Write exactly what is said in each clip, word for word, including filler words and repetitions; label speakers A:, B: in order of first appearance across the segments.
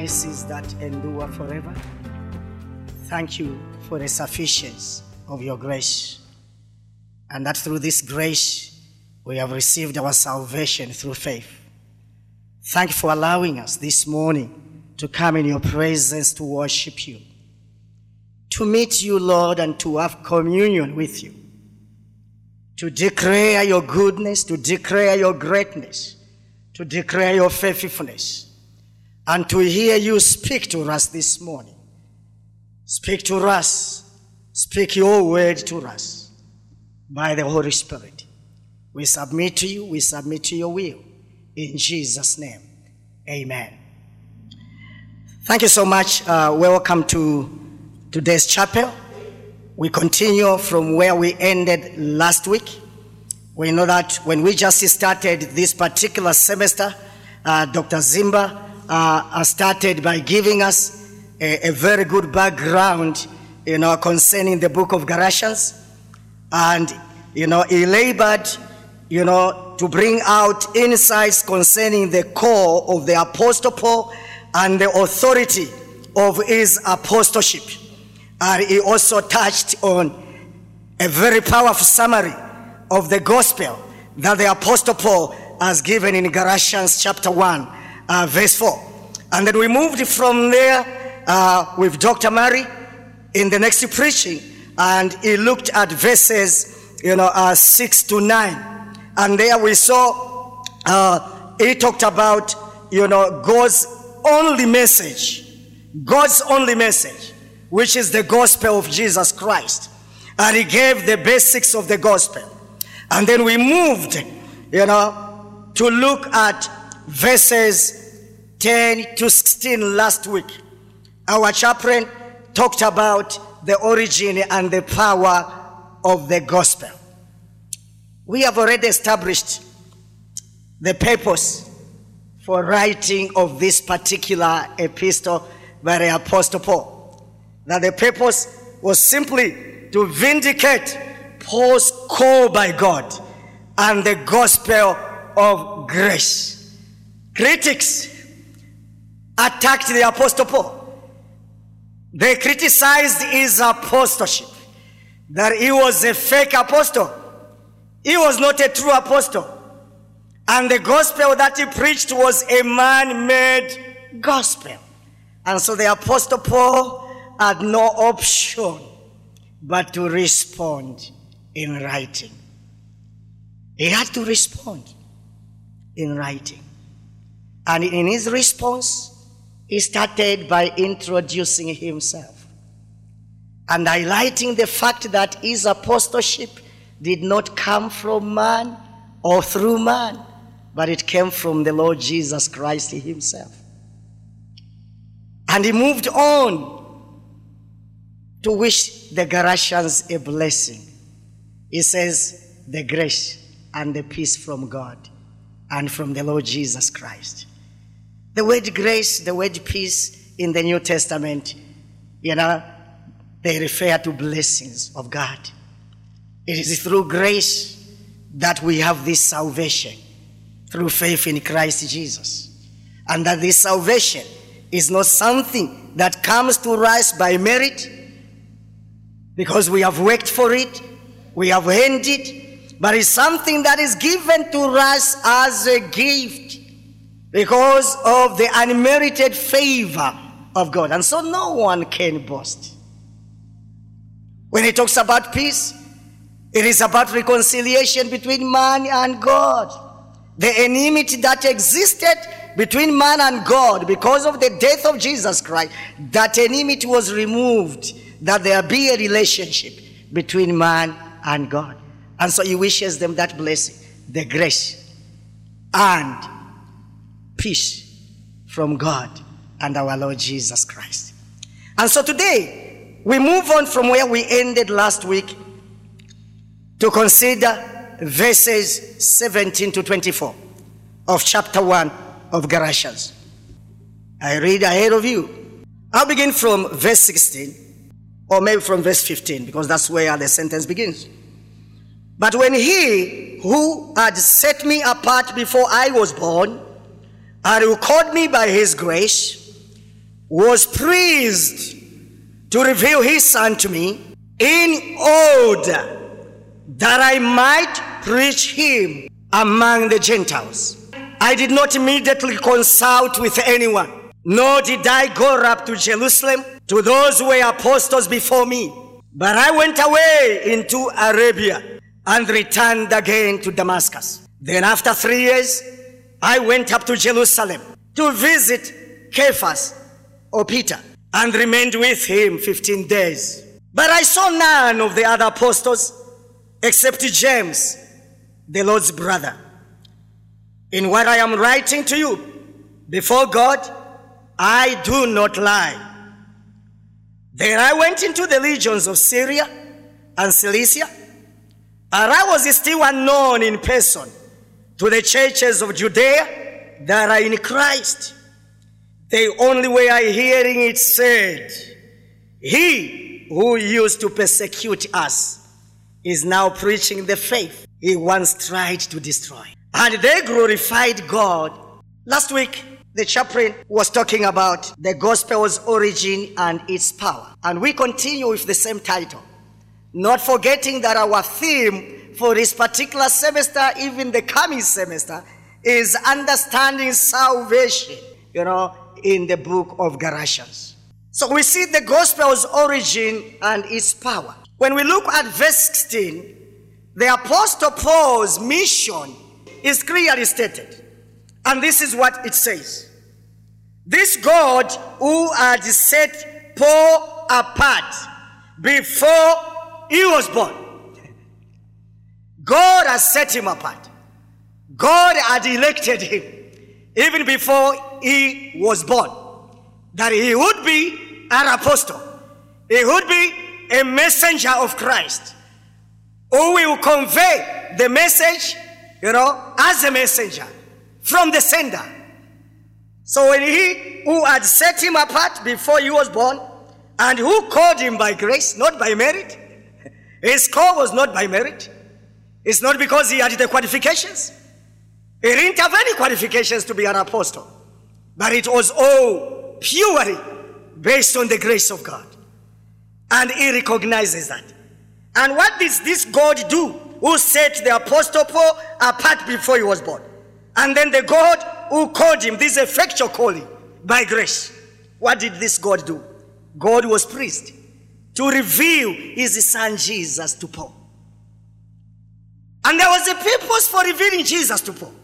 A: mercies that endure forever. Thank you for the sufficiency of your grace, and that through this grace we have received our salvation through faith. Thank you for allowing us this morning to come in your presence to worship you, to meet you, Lord, and to have communion with you, to declare your goodness, to declare your greatness, to declare your faithfulness, and to hear you speak to us this morning. Speak to us, speak your word to us by the Holy Spirit. We submit to you, we submit to your will. In Jesus' name, amen. Thank you so much. Uh, welcome to today's chapel. We continue from where we ended last week. We know that when we just started this particular semester, uh, Doctor Zimba uh, started by giving us a, a very good background, you know, concerning the book of Galatians. And, you know, he labored, you know, to bring out insights concerning the core of the Apostle Paul and the authority of his apostleship. And he also touched on a very powerful summary of the gospel that the Apostle Paul has given in Galatians chapter one, uh, verse four. And then we moved from there uh, with Doctor Mary in the next preaching, and he looked at verses, you know, uh, six to nine. And there we saw, uh, he talked about, you know, God's only message, God's only message, which is the gospel of Jesus Christ. And he gave the basics of the gospel. And then we moved, you know, to look at verses ten to sixteen last week. Our chaplain talked about the origin and the power of the gospel. We have already established the purpose for writing of this particular epistle by the Apostle Paul. That the purpose was simply to vindicate Paul's call by God and the gospel of grace. Critics attacked the Apostle Paul. They criticized his apostleship, that he was a fake apostle. He was not a true apostle. And the gospel that he preached was a man-made gospel. And so the Apostle Paul had no option but to respond in writing. He had to respond in writing. And in his response, he started by introducing himself and highlighting the fact that his apostleship did not come from man or through man, but it came from the Lord Jesus Christ himself. And he moved on to wish the Galatians a blessing. He says, the grace and the peace from God and from the Lord Jesus Christ. The word grace, the word peace in the New Testament, you know, they refer to blessings of God. It is through grace that we have this salvation, through faith in Christ Jesus. And that this salvation is not something that comes to us by merit, because we have worked for it, we have earned it, but it's something that is given to us as a gift because of the unmerited favor of God. And so no one can boast. When he talks about peace, it is about reconciliation between man and God. The enmity that existed between man and God because of the death of Jesus Christ, that enmity was removed, that there be a relationship between man and God. And so he wishes them that blessing, the grace and peace from God and our Lord Jesus Christ. And so today, we move on from where we ended last week to consider verses seventeen to twenty-four of chapter one of Galatians. I read ahead of you. I'll begin from verse sixteen, or maybe from verse fifteen, because that's where the sentence begins. But when he who had set me apart before I was born, and who called me by his grace, was pleased to reveal his Son to me in order that I might preach him among the Gentiles. I did not immediately consult with anyone, nor did I go up to Jerusalem to those who were apostles before me. But I went away into Arabia and returned again to Damascus. Then after three years, I went up to Jerusalem to visit Cephas or Peter and remained with him fifteen days. But I saw none of the other apostles except James, the Lord's brother. In what I am writing to you, before God, I do not lie. Then I went into the regions of Syria and Cilicia, and I was still unknown in person to the churches of Judea that are in Christ. They only were hearing it said, he who used to persecute us is now preaching the faith he once tried to destroy. And they glorified God. Last week, the chaplain was talking about the gospel's origin and its power. And we continue with the same title, not forgetting that our theme for this particular semester, even the coming semester, is understanding salvation, you know, in the book of Galatians. So we see the gospel's origin and its power. When we look at verse sixteen, the Apostle Paul's mission is clearly stated. And this is what it says. This God who had set Paul apart before he was born. God has set him apart. God had elected him even before he was born, that he would be an apostle. He would be a messenger of Christ who will convey the message, you know, as a messenger from the sender. So when he who had set him apart before he was born, and who called him by grace, not by merit, his call was not by merit. It's not because he had the qualifications. He didn't have any qualifications to be an apostle, but it was all purely based on the grace of God. And he recognizes that. And what did this God do who set the Apostle Paul apart before he was born? And then the God who called him, this effectual calling by grace. What did this God do? God was pleased to reveal his son Jesus to Paul. And there was a purpose for revealing Jesus to Paul.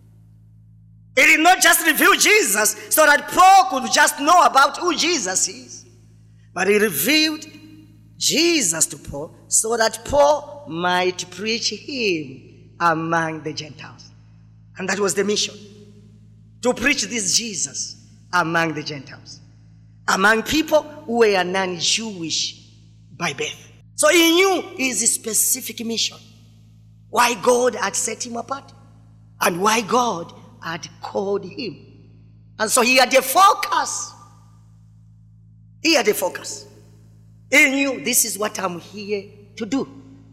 A: He did not just reveal Jesus so that Paul could just know about who Jesus is, but he revealed Jesus to Paul so that Paul might preach him among the Gentiles. And that was the mission, to preach this Jesus among the Gentiles, among people who were non-Jewish by birth. So he knew his specific mission, why God had set him apart and why God had called him. And so he had a focus. He had a focus. He knew, this is what I'm here to do.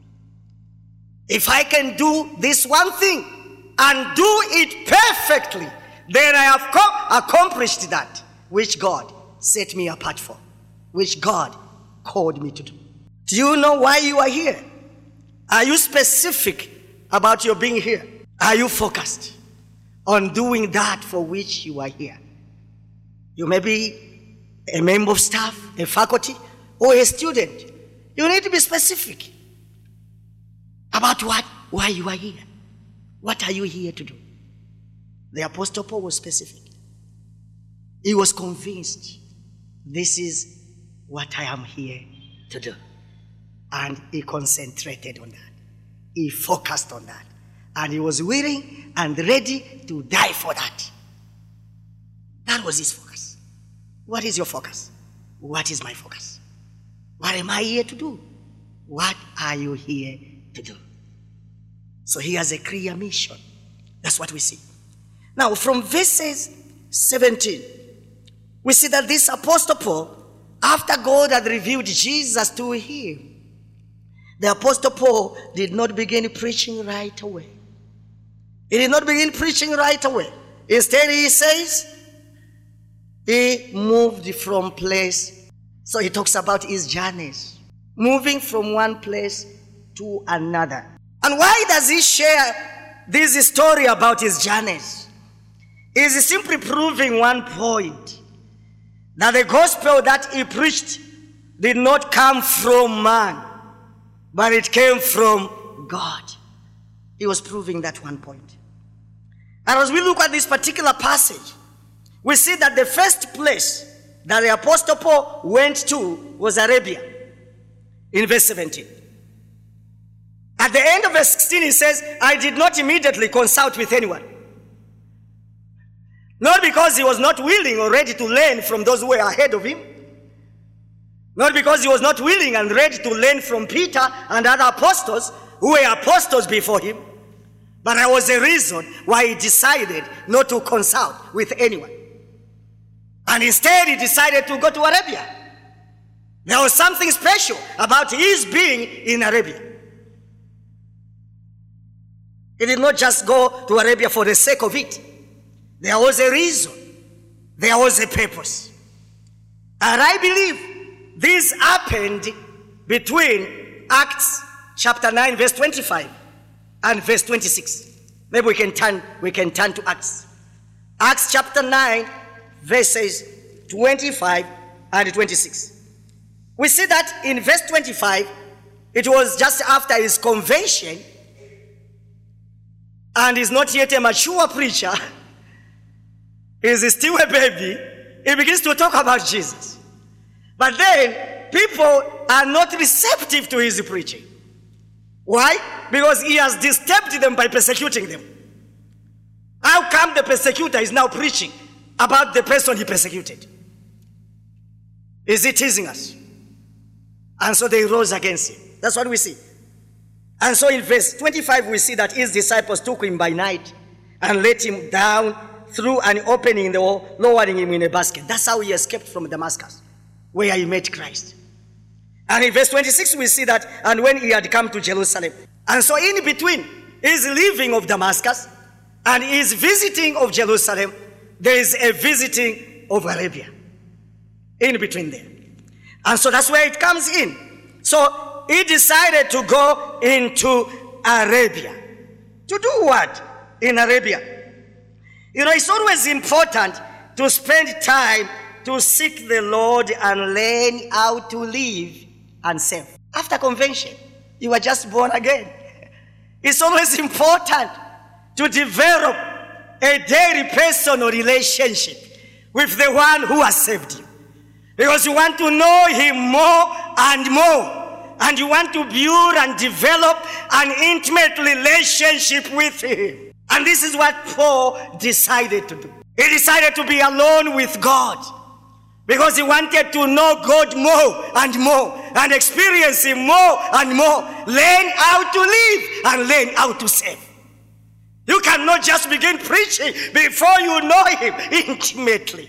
A: If I can do this one thing and do it perfectly, then I have co- accomplished that which God set me apart for, which God called me to do. Do you know why you are here? Are you specific about your being here? Are you focused on doing that for which you are here? You may be a member of staff, a faculty, or a student. You need to be specific about what, why you are here. What are you here to do? The Apostle Paul was specific. He was convinced, this is what I am here to do. And he concentrated on that. He focused on that. And he was willing and ready to die for that. That was his focus. What is your focus? What is my focus? What am I here to do? What are you here to do? So he has a clear mission. That's what we see. Now, from verses seventeen, we see that this Apostle Paul, after God had revealed Jesus to him, the Apostle Paul did not begin preaching right away. He did not begin preaching right away. Instead, he says, He moved from place. So he talks about his journeys, moving from one place to another. And why does he share this story about his journeys? Is simply proving one point, that the gospel that he preached did not come from man, but it came from God. He was proving that one point. And as we look at this particular passage, we see that the first place that the Apostle Paul went to was Arabia, in verse seventeen. At the end of verse sixteen, he says, I did not immediately consult with anyone. Not because he was not willing or ready to learn from those who were ahead of him. Not because he was not willing and ready to learn from Peter and other apostles who were apostles before him. But there was a reason why he decided not to consult with anyone. And instead he decided to go to Arabia. There was something special about his being in Arabia. He did not just go to Arabia for the sake of it. There was a reason. There was a purpose. And I believe this happened between Acts chapter nine, verse twenty-five and verse twenty-six. Maybe we can turn, we can turn to Acts. Acts chapter nine, verses twenty-five and twenty-six. We see that in verse twenty-five, it was just after his conversion, and he's not yet a mature preacher. He's still a baby. He begins to talk about Jesus. But then, people are not receptive to his preaching. Why? Because he has disturbed them by persecuting them. How come the persecutor is now preaching about the person he persecuted? Is he teasing us? And so they rose against him. That's what we see. And so in verse twenty-five, we see that his disciples took him by night and let him down through an opening in the wall, lowering him in a basket. That's how he escaped from Damascus, where he met Christ. And in verse twenty-six, we see that, and when he had come to Jerusalem. And so in between his leaving of Damascus and his visiting of Jerusalem, there is a visiting of Arabia in between there. And so that's where it comes in. So he decided to go into Arabia. To do what in Arabia? You know, it's always important to spend time to seek the Lord and learn how to live and serve. After conversion, you were just born again. It's always important to develop a daily personal relationship with the one who has saved you. Because you want to know him more and more. And you want to build and develop an intimate relationship with him. And this is what Paul decided to do. He decided to be alone with God. Because he wanted to know God more and more. And experience him more and more. Learn how to live and learn how to serve. You cannot just begin preaching before you know him intimately.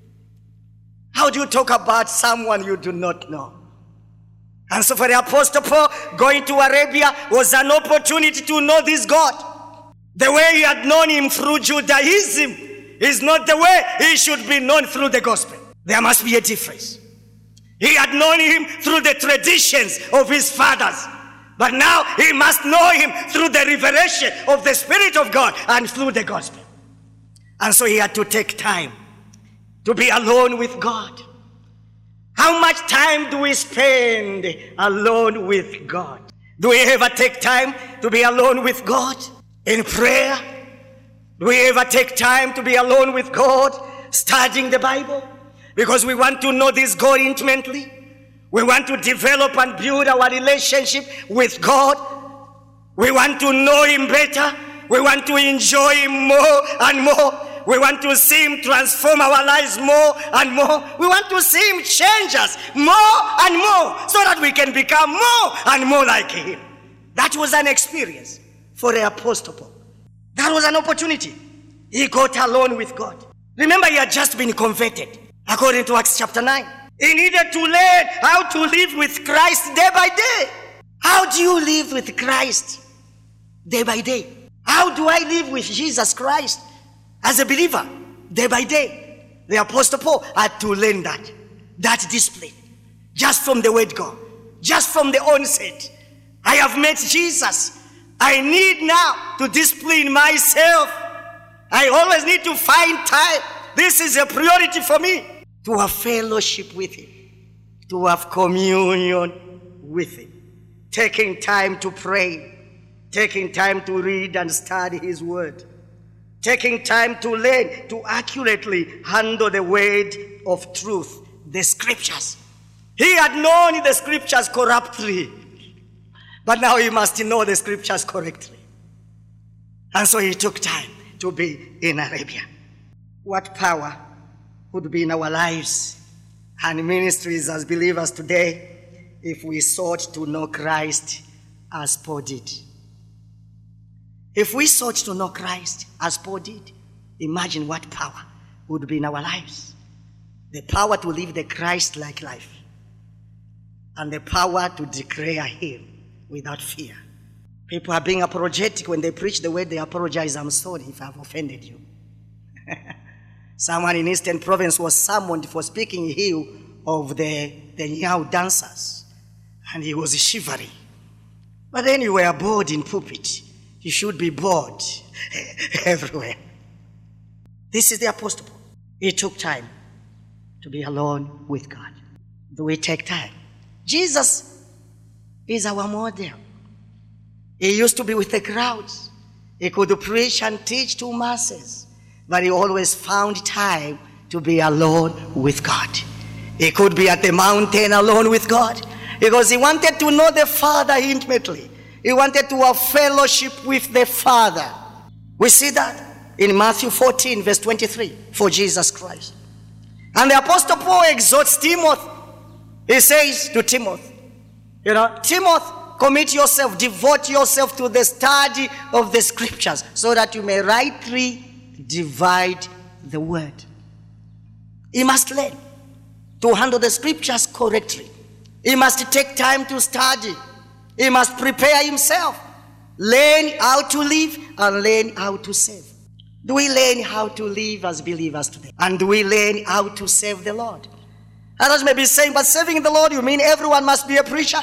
A: How do you talk about someone you do not know? And so for the Apostle Paul, going to Arabia was an opportunity to know this God. The way he had known him through Judaism is not the way he should be known through the gospel. There must be a difference. He had known him through the traditions of his fathers. But now he must know him through the revelation of the Spirit of God and through the gospel. And so he had to take time to be alone with God. How much time do we spend alone with God? Do we ever take time to be alone with God in prayer? Do we ever take time to be alone with God studying the Bible? Because we want to know this God intimately. We want to develop and build our relationship with God. We want to know him better. We want to enjoy him more and more. We want to see him transform our lives more and more. We want to see him change us more and more so that we can become more and more like him. That was an experience for the Apostle Paul. That was an opportunity. He got alone with God. Remember, he had just been converted, according to Acts chapter nine. He needed to learn how to live with Christ day by day. How do you live with Christ day by day? How do I live with Jesus Christ as a believer day by day? The Apostle Paul had to learn that. That discipline. Just from the word God. Just from the onset. I have met Jesus. I need now to discipline myself. I always need to find time. This is a priority for me. To have fellowship with Him. To have communion with Him. Taking time to pray. Taking time to read and study His word. Taking time to learn to accurately handle the word of truth, the scriptures. He had known the scriptures corruptly, but now he must know the scriptures correctly. And so he took time to be in Arabia. What power would be in our lives and ministries as believers today if we sought to know Christ as Paul did? If we sought to know Christ as Paul did, imagine what power would be in our lives. The power to live the Christ-like life. And the power to declare Him without fear. People are being apologetic when they preach the word. They apologize. I'm sorry if I've offended you. Someone in Eastern Province was summoned for speaking ill of the, the Nyao dancers. And he was shivering. But then you were bored in pulpit. You should be bored everywhere. This is the Apostle Paul. He took time to be alone with God. Do we take time? Jesus is our model. He used to be with the crowds. He could preach and teach to masses. But he always found time to be alone with God. He could be at the mountain alone with God because he wanted to know the Father intimately. He wanted to have fellowship with the Father. We see that in Matthew fourteen, verse twenty-three, for Jesus Christ. And the Apostle Paul exhorts Timothy. He says to Timothy, you know, Timothy, commit yourself, devote yourself to the study of the scriptures so that you may rightly divide the word. He must learn to handle the scriptures correctly. He must take time to study. He must prepare himself. Learn how to live and learn how to save. Do we learn how to live as believers today? And do we learn how to serve the Lord? Others may be saying, but serving the Lord, you mean everyone must be a preacher?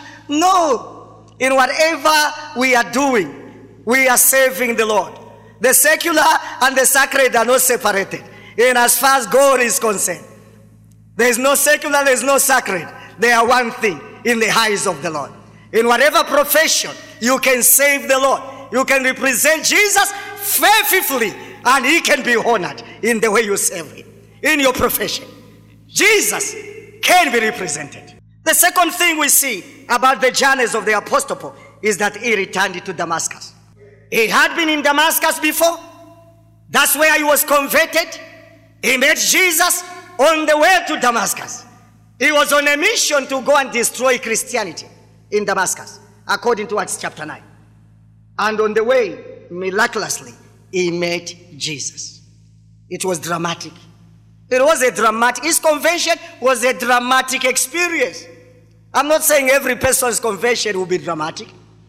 A: No. In whatever we are doing, we are serving the Lord. The secular and the sacred are not separated. In as far as God is concerned, there is no secular, there is no sacred. They are one thing in the eyes of the Lord. In whatever profession, you can serve the Lord. You can represent Jesus faithfully, and He can be honored in the way you serve Him. In your profession, Jesus can be represented. The second thing we see about the journeys of the Apostle Paul is that he returned to Damascus. He had been in Damascus before. That's where he was converted. He met Jesus on the way to Damascus. He was on a mission to go and destroy Christianity in Damascus, according to Acts chapter nine. And on the way, miraculously, he met Jesus. It was dramatic. It was a dramatic, his conversion was a dramatic experience. I'm not saying every person's conversion will be dramatic,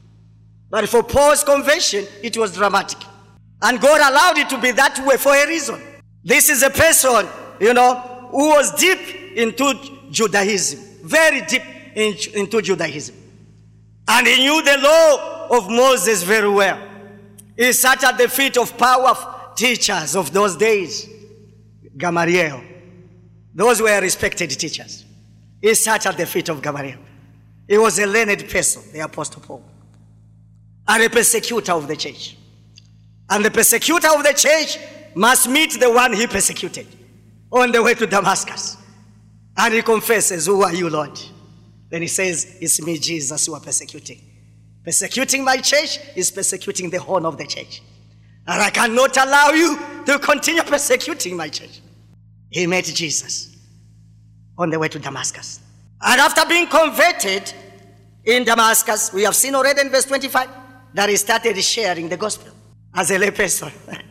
A: but for Paul's conversion, it was dramatic. And God allowed it to be that way for a reason. This is a person, you know, who was deep into Judaism, very deep in, into Judaism. And he knew the law of Moses very well. He sat at the feet of powerful teachers of those days. Gamaliel. Those were respected teachers. He sat at the feet of Gamaliel. He was a learned person, the Apostle Paul, and a persecutor of the church. And the persecutor of the church must meet the one he persecuted on the way to Damascus. And he confesses, who are you, Lord? Then he says, it's me, Jesus, you are persecuting. Persecuting my church is persecuting the horn of the church. And I cannot allow you to continue persecuting my church. He met Jesus on the way to Damascus. And after being converted in Damascus, we have seen already in verse twenty-five that he started sharing the gospel as a lay person.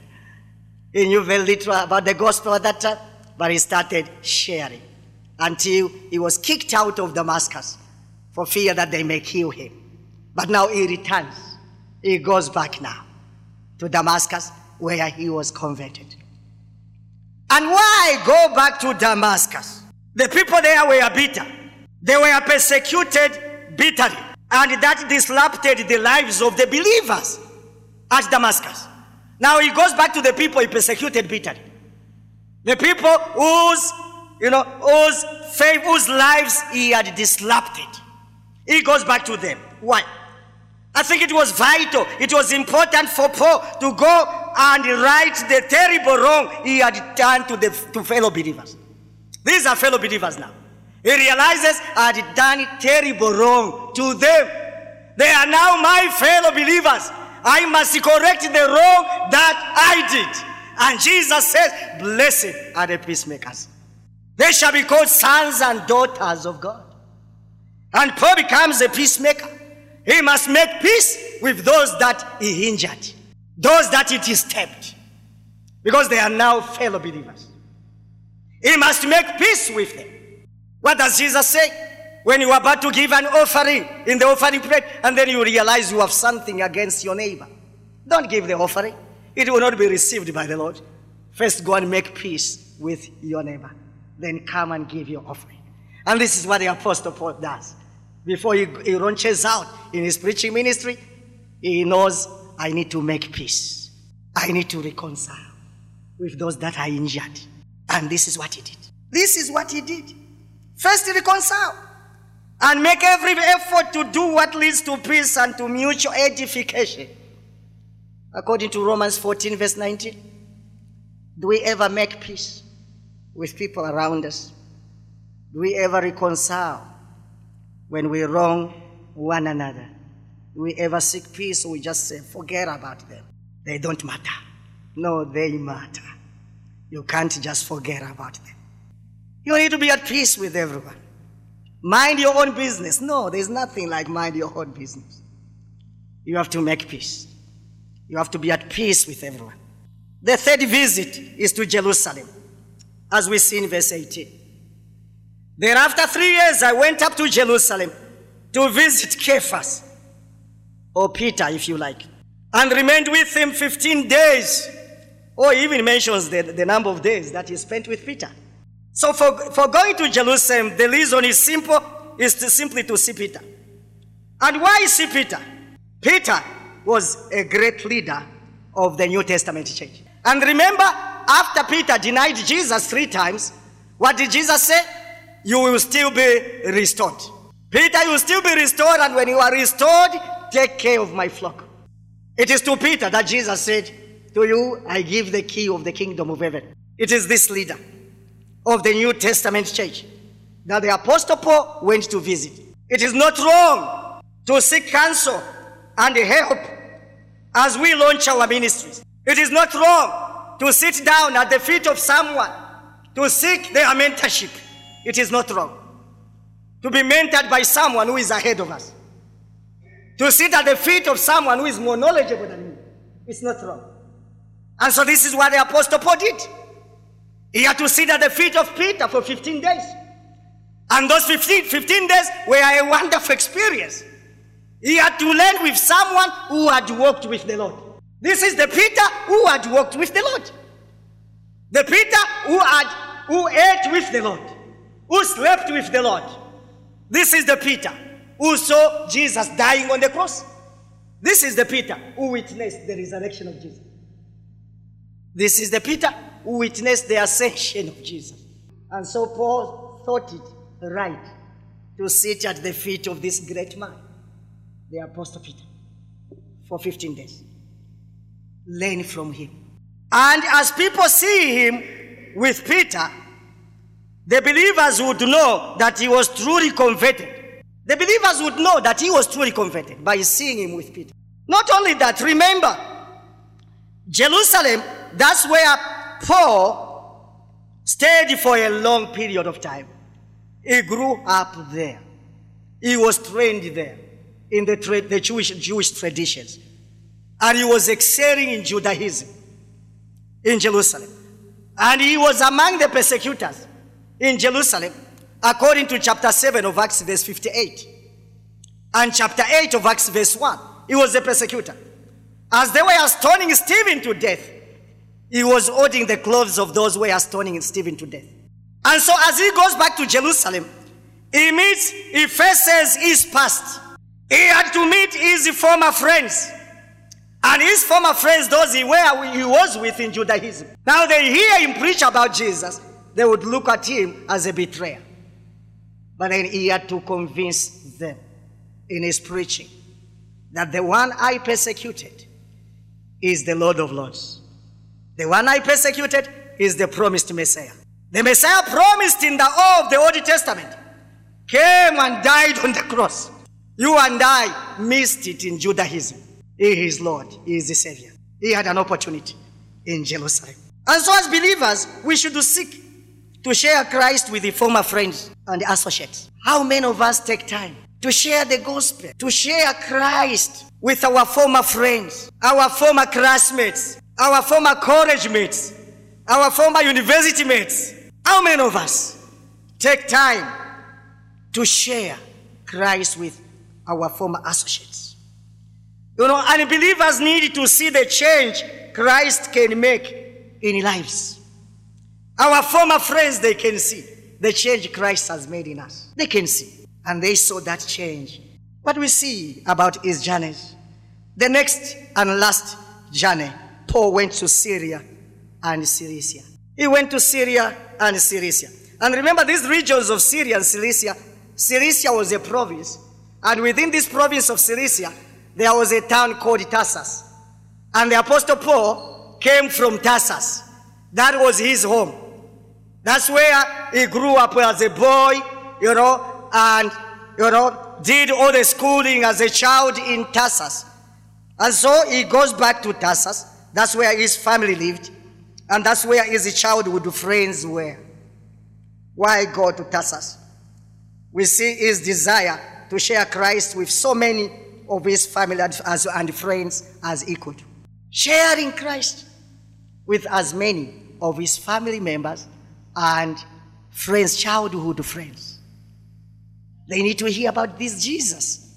A: He knew very little about the gospel at that time, but he started sharing until he was kicked out of Damascus for fear that they may kill him. But now he returns. He goes back now to Damascus where he was converted. And why go back to Damascus? The people there were bitter. They were persecuted bitterly. And that disrupted the lives of the believers at Damascus. Now he goes back to the people he persecuted bitterly. The people whose, you know, whose faith, whose lives he had disrupted. He goes back to them. Why? I think it was vital. It was important for Paul to go and right the terrible wrong he had done to the to fellow believers. These are fellow believers now. He realizes I had done terrible wrong to them. They are now my fellow believers. I must correct the wrong that I did. And Jesus says, blessed are the peacemakers. They shall be called sons and daughters of God. And Paul becomes a peacemaker. He must make peace with those that he injured, those that he disturbed, because they are now fellow believers. He must make peace with them. What does Jesus say? When you are about to give an offering in the offering plate, and then you realize you have something against your neighbor, don't give the offering. It will not be received by the Lord. First go and make peace with your neighbor. Then come and give your offering. And this is what the Apostle Paul does. Before he, he launches out in his preaching ministry, he knows, I need to make peace. I need to reconcile with those that I injured. And this is what he did. This is what he did. First, reconcile. And make every effort to do what leads to peace and to mutual edification. According to Romans fourteen, verse nineteen. Do we ever make peace with people around us? Do we ever reconcile when we wrong one another? Do we ever seek peace, or we just say, forget about them? They don't matter. No, they matter. You can't just forget about them. You need to be at peace with everyone. Mind your own business. No, there's nothing like mind your own business. You have to make peace. You have to be at peace with everyone. The third visit is to Jerusalem, as we see in verse eighteen. Then after three years, I went up to Jerusalem to visit Cephas, or Peter, if you like, and remained with him fifteen days. Or he even mentions the, the number of days that he spent with Peter. So for, for going to Jerusalem, the reason is simple, is to simply to see Peter. And why see Peter? Peter was a great leader of the New Testament church. And remember, after Peter denied Jesus three times, what did Jesus say? You will still be restored. Peter, you will still be restored, and when you are restored, take care of my flock. It is to Peter that Jesus said, to you I give the key of the kingdom of heaven. It is this leader of the New Testament church that the Apostle Paul went to visit. It is not wrong to seek counsel and help as we launch our ministries. It is not wrong to sit down at the feet of someone to seek their mentorship. It is not wrong to be mentored by someone who is ahead of us. To sit at the feet of someone who is more knowledgeable than you. It's not wrong. And so this is what the Apostle Paul did. He had to sit at the feet of Peter for fifteen days. And those fifteen, fifteen days were a wonderful experience. He had to learn with someone who had walked with the Lord. This is the Peter who had walked with the Lord. The Peter who had who ate with the Lord, who slept with the Lord. This is the Peter who saw Jesus dying on the cross. This is the Peter who witnessed the resurrection of Jesus. This is the Peter who witnessed the ascension of Jesus. And so Paul thought it right to sit at the feet of this great man, the Apostle Peter, for fifteen days. Learn from him. And as people see him with Peter, the believers would know that he was truly converted. The believers would know that he was truly converted by seeing him with Peter. Not only that, remember, Jerusalem, that's where Paul stayed for a long period of time. He grew up there. He was trained there in the, tra- the Jewish, Jewish traditions. And he was excelling in Judaism in Jerusalem. And he was among the persecutors in Jerusalem, according to chapter seven of Acts, verse fifty-eight. And chapter eight of Acts, verse one. He was a persecutor. As they were stoning Stephen to death, He was holding the clothes of those who were stoning Stephen to death. And so as he goes back to Jerusalem, he meets, he faces his past. He had to meet his former friends. And his former friends, those he, were, he was with in Judaism. Now they hear him preach about Jesus, they would look at him as a betrayer. But then he had to convince them in his preaching that the one I persecuted is the Lord of Lords. The one I persecuted is the promised Messiah. The Messiah promised in the Old, the Old Testament came and died on the cross. You and I missed it in Judaism. He is Lord. He is the Savior. He had an opportunity in Jerusalem. And so as believers, we should seek to share Christ with the former friends and associates. How many of us take time to share the gospel, to share Christ with our former friends, our former classmates, our former college mates, our former university mates? How many of us take time to share Christ with our former associates? You know, and believers need to see the change Christ can make in lives. Our former friends, they can see the change Christ has made in us. They can see. And they saw that change. What we see about his journeys. The next and last journey, Paul went to Syria and Cilicia. He went to Syria and Cilicia. And remember these regions of Syria and Cilicia. Cilicia was a province. And within this province of Cilicia, there was a town called Tarsus. And the Apostle Paul came from Tarsus. That was his home. That's where he grew up as a boy, you know, and, you know, did all the schooling as a child in Tarsus. And so he goes back to Tarsus. That's where his family lived. And that's where his childhood friends were. Why go to Tarsus? We see his desire to share Christ with so many of his family and friends as he could. Sharing Christ with as many of his family members and friends, childhood friends. They need to hear about this Jesus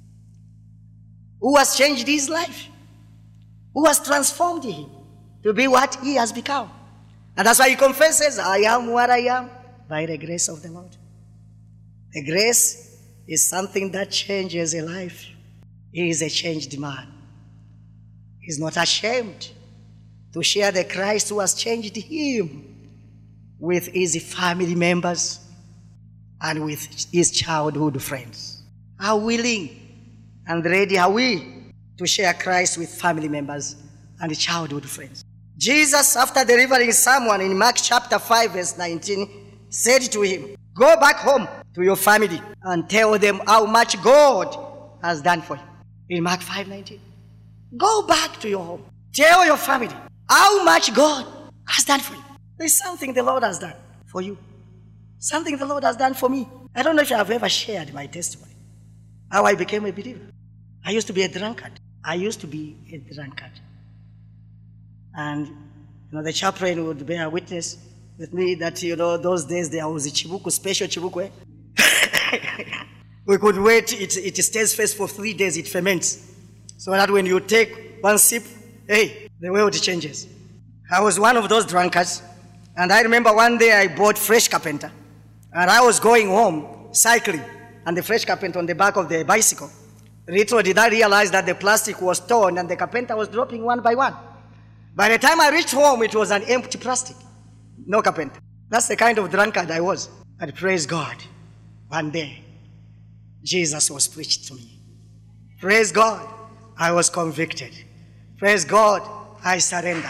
A: who has changed his life, who has transformed him to be what he has become. And that's why he confesses, I am what I am by the grace of the Lord. The grace is something that changes a life. He is a changed man. He's not ashamed to share the Christ who has changed him with his family members and with his childhood friends. How willing and ready are we to share Christ with family members and childhood friends? Jesus, after delivering someone in Mark chapter five verse nineteen, said to him, go back home to your family and tell them how much God has done for you. In Mark five nineteen. Go back to your home. Tell your family how much God has done for you. There's something the Lord has done for you. Something the Lord has done for me. I don't know if I have ever shared my testimony. How I became a believer. I used to be a drunkard. I used to be a drunkard. And, you know, the chaplain would bear witness with me that, you know, those days there was a chibuku, special chibuku. Eh? We could wait, it, it stays first for three days, it ferments. So that when you take one sip, hey, the world changes. I was one of those drunkards. And I remember one day I bought Fresh Carpenter. And I was going home, cycling, and the Fresh Carpenter on the back of the bicycle. Little did I realize that the plastic was torn and the carpenter was dropping one by one. By the time I reached home, it was an empty plastic. No carpenter. That's the kind of drunkard I was. And praise God, one day, Jesus was preached to me. Praise God, I was convicted. Praise God, I surrendered.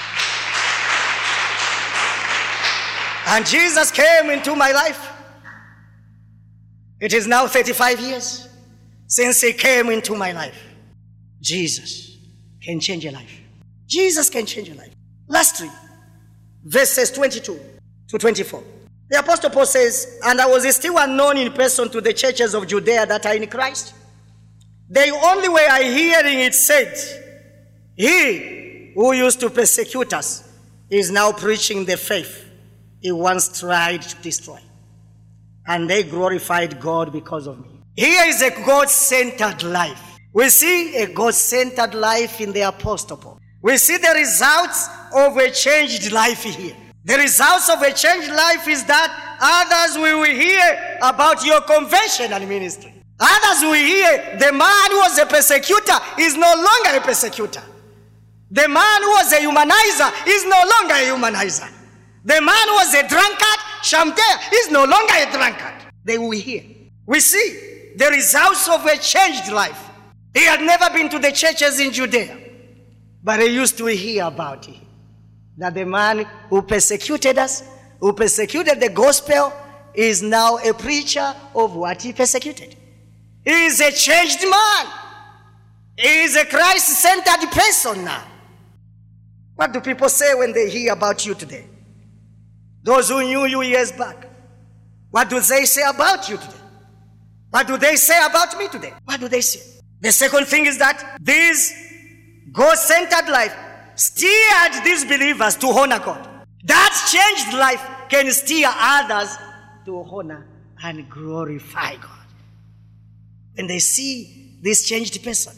A: And Jesus came into my life. It is now thirty-five years since he came into my life. Jesus can change your life. Jesus can change your life. Lastly, verses twenty-two to twenty-four. The Apostle Paul says, and I was still unknown in person to the churches of Judea that are in Christ. They only were hearing it said, he who used to persecute us is now preaching the faith he once tried to destroy. And they glorified God because of me. Here is a God-centered life. We see a God-centered life in the Apostle Paul. We see the results of a changed life here. The results of a changed life is that others will hear about your conventional ministry. Others will hear the man who was a persecutor is no longer a persecutor. The man who was a humanizer is no longer a humanizer. The man who was a drunkard, Shamter, is no longer a drunkard. They will hear. We see the results of a changed life. He had never been to the churches in Judea, but he used to hear about it. That the man who persecuted us, who persecuted the gospel, is now a preacher of what he persecuted. He is a changed man. He is a Christ-centered person now. What do people say when they hear about you today? Those who knew you years back. What do they say about you today? What do they say about me today? What do they say? The second thing is that this God-centered life steered these believers to honor God. That changed life can steer others to honor and glorify God. When they see this changed person,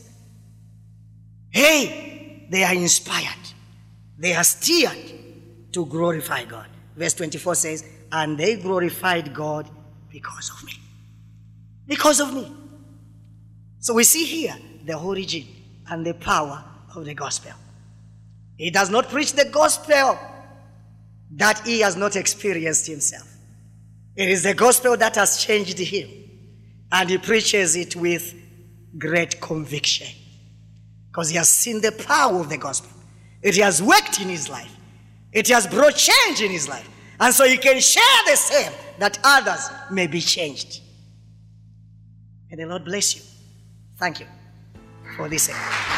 A: hey, they are inspired. They are steered to glorify God. Verse twenty-four says, and they glorified God because of me. Because of me. So we see here the origin and the power of the gospel. He does not preach the gospel that he has not experienced himself. It is the gospel that has changed him. And he preaches it with great conviction. Because he has seen the power of the gospel. It has worked in his life. It has brought change in his life. And so he can share the same, that others may be changed. May the Lord bless you. Thank you for listening.